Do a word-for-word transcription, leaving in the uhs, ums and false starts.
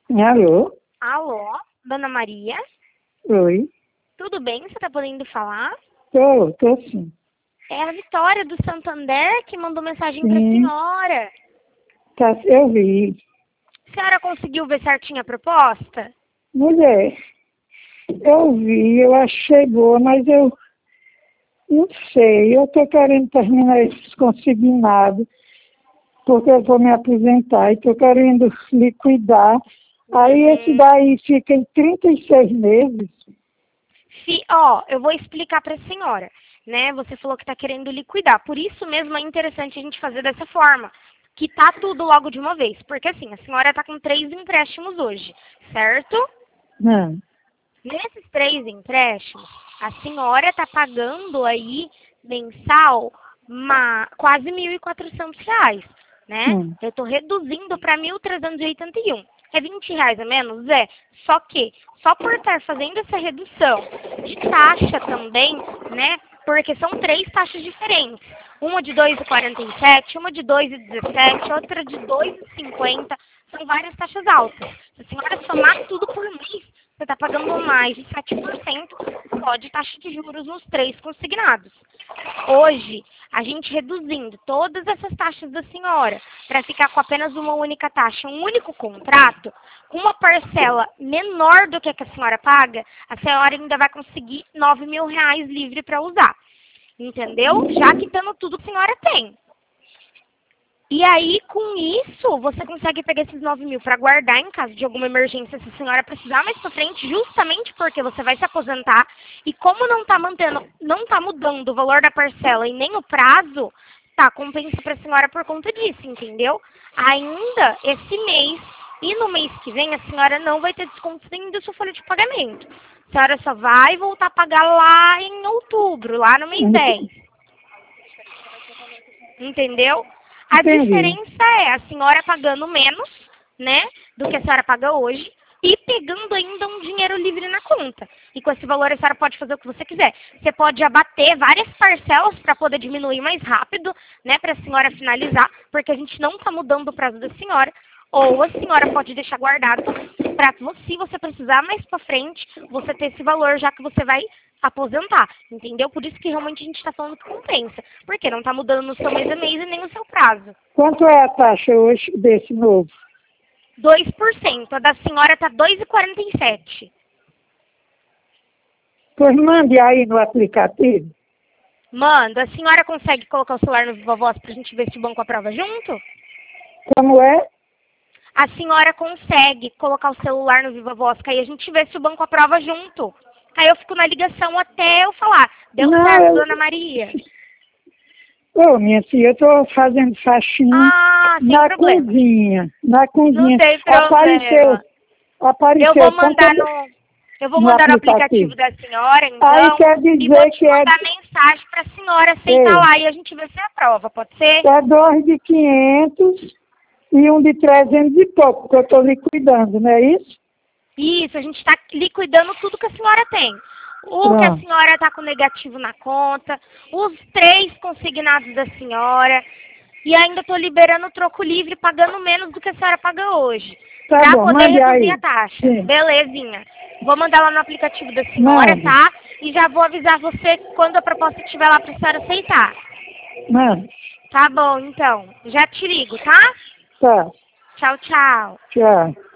Alô? Alô, Dona Maria? Oi? Tudo bem? Você está podendo falar? Tô, tô sim. É a Vitória do Santander que mandou mensagem para a Sim, senhora. tá, eu vi. A senhora conseguiu ver certinho a proposta? Mulher, eu vi, eu achei boa, mas eu não sei, eu tô querendo terminar esses consignados, porque eu vou me aposentar e tô querendo liquidar. Aí esse Uhum. daí fica em trinta e seis meses. Se, ó, eu vou explicar para a senhora, né? Você falou que está querendo liquidar. Por isso mesmo é interessante a gente fazer dessa forma, que tá tudo logo de uma vez. Porque assim, a senhora está com três empréstimos hoje, certo? Não. Nesses três empréstimos, a senhora está pagando aí mensal ma- quase mil e quatrocentos reais, né? Hum. Eu estou reduzindo para mil trezentos e oitenta e um. É vinte reais a menos? É. Só que, só por estar fazendo essa redução de taxa também, né? Porque são três taxas diferentes. Uma de dois vírgula quarenta e sete, uma de dois vírgula dezessete, outra de dois vírgula cinquenta. São várias taxas altas. Se a senhora somar tudo por mês, você está pagando mais de sete por cento só de taxa de juros nos três consignados. Hoje, a gente reduzindo todas essas taxas da senhora para ficar com apenas uma única taxa, um único contrato, com uma parcela menor do que a que a senhora paga, a senhora ainda vai conseguir nove mil reais livre para usar. Entendeu? Já quitando tudo que a senhora tem. E aí, com isso, você consegue pegar esses nove mil para guardar em caso de alguma emergência, se a senhora precisar mais para frente, justamente porque você vai se aposentar. E como não está mantendo, não está mudando o valor da parcela e nem o prazo, tá, compensa para a senhora por conta disso, entendeu? Ainda esse mês e no mês que vem, a senhora não vai ter desconto nem da sua folha de pagamento. A senhora só vai voltar a pagar lá em outubro, lá no mês dez. Entendeu? A Entendi. diferença é a senhora pagando menos, né, do que a senhora paga hoje e pegando ainda um dinheiro livre na conta. E com esse valor a senhora pode fazer o que você quiser. Você pode abater várias parcelas para poder diminuir mais rápido, né, para a senhora finalizar, porque a gente não está mudando o prazo da senhora. Ou a senhora pode deixar guardado para, se você precisar mais para frente, você ter esse valor, já que você vai aposentar, entendeu? Por isso que realmente a gente está falando que compensa, porque não está mudando no seu mês a mês e nem no seu prazo. Quanto é a taxa hoje desse novo? dois por cento, a da senhora está dois vírgula quarenta e sete. Pois mande aí no aplicativo. Manda, a senhora consegue colocar o celular no Viva Voz para a gente ver se o banco aprova junto? Como é? A senhora consegue colocar o celular no Viva Voz, que aí a gente vê se o banco aprova junto. Aí eu fico na ligação até eu falar, deu Não, certo, eu... dona Maria? Ô, minha filha, eu estou fazendo faxina Ah, sem na problema. cozinha. Na Não cozinha. tem Apareceu, problema. Eu vou apareceu tanta mandar no, eu vou no mandar no aplicativo aplicativo. da senhora, Aí então, quer e vou dizer te que é, mandar mensagem para a senhora aceitar ei, lá e a gente vê se aprova, pode ser? é dois de quinhentos e um de trezentos e pouco, que eu estou liquidando, não é isso? Isso, a gente está liquidando tudo que a senhora tem. O que a Pronto. senhora está com negativo na conta, os três consignados da senhora, e ainda estou liberando o troco livre, pagando menos do que a senhora paga hoje, Tá para bom, poder mande reduzir a aí. taxa. Sim, Belezinha. Vou mandar lá no aplicativo da senhora, mande, tá? E já vou avisar você quando a proposta estiver lá para a senhora aceitar. mande. Tá bom, então. Já te ligo, tá? Tá, Tchau, tchau. tchau.